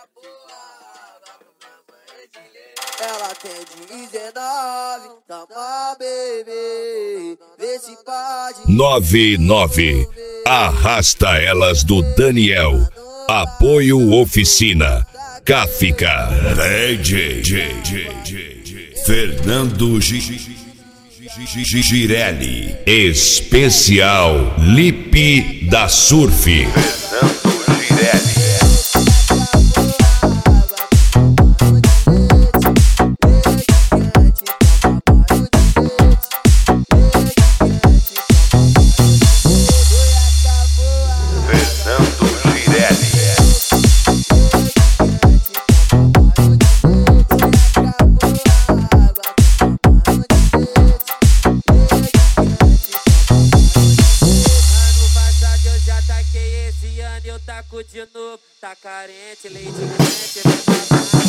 Ela tem 19, toma bebê, vê se pode. 99. Arrasta elas do Daniel. Apoio Oficina. Cáfica. DJ Fernando Girelli. Especial Lipe da Surf. Fernando Girelli. Eu taco de novo, tá carente, leite quente, tá carente,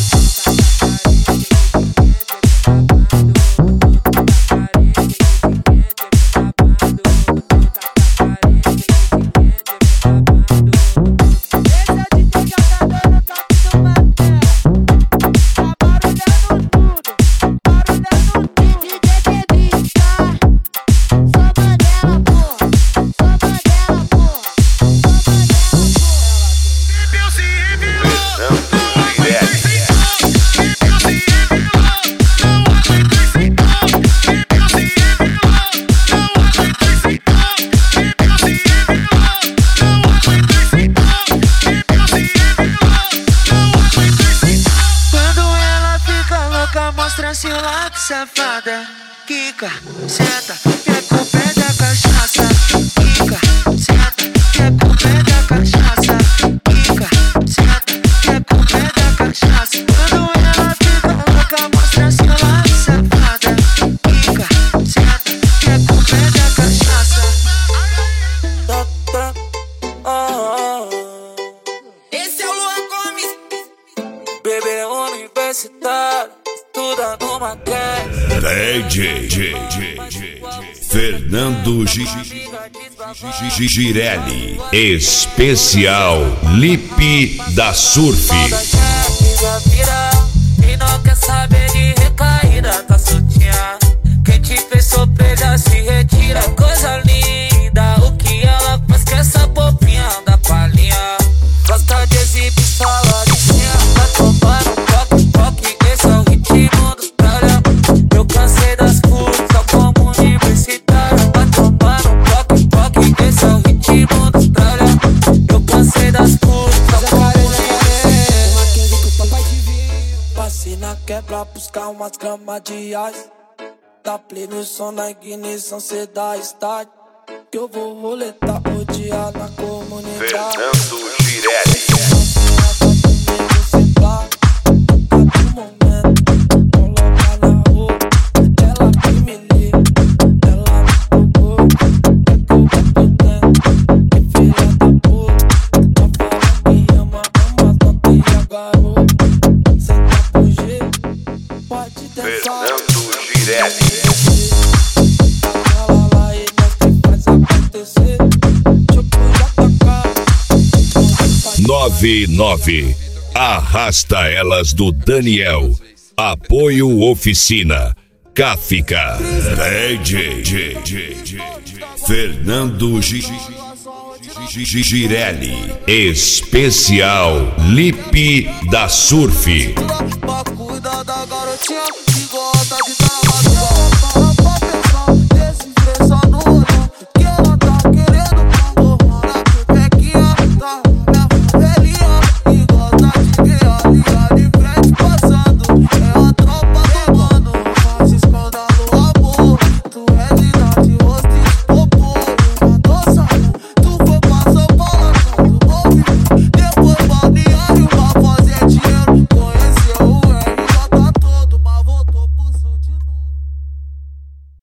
mostra seu lado, safada. Quica, senta, quer com o pé da cachaça. Quica, senta, quer com o pé da cachaça. Quica, senta, quer com o pé da cachaça. Quando ela fica louca, mostra seu lado, safada. Quica, senta, quer com o pé da cachaça. Esse é o Luan Gomes, bebê universitário. Estudando maquete. DJ Fernando Girelli. Especial Lipe da Surf. E não quer saber de recaída, tá soltinha. Quem te fez sofrer se retira. Coisa linda, o que ela faz que essa popinha anda palhinha. Gosta de exibir sala de cima. Tá tomando toque, esse é o ritmo dos tralha. Eu cansei das curvas, só como universitário. Tá tomando toque, esse é o ritmo dos tralha. Eu cansei das curvas, só como universitário. Uma Kenzie que o papai te viu. Passei na quebra buscar umas gramas de ice. Dá play no som na ignição, cê dá start. Que eu vou roletar o dia na comunidade. Fernando Girelli. Fernando Girelli. 99. Arrasta elas do Daniel. Apoio Oficina. Cáfica. DJ Fernando Girelli. Especial Lipe da Surf. Cuida da garotinha que gosta de dar uma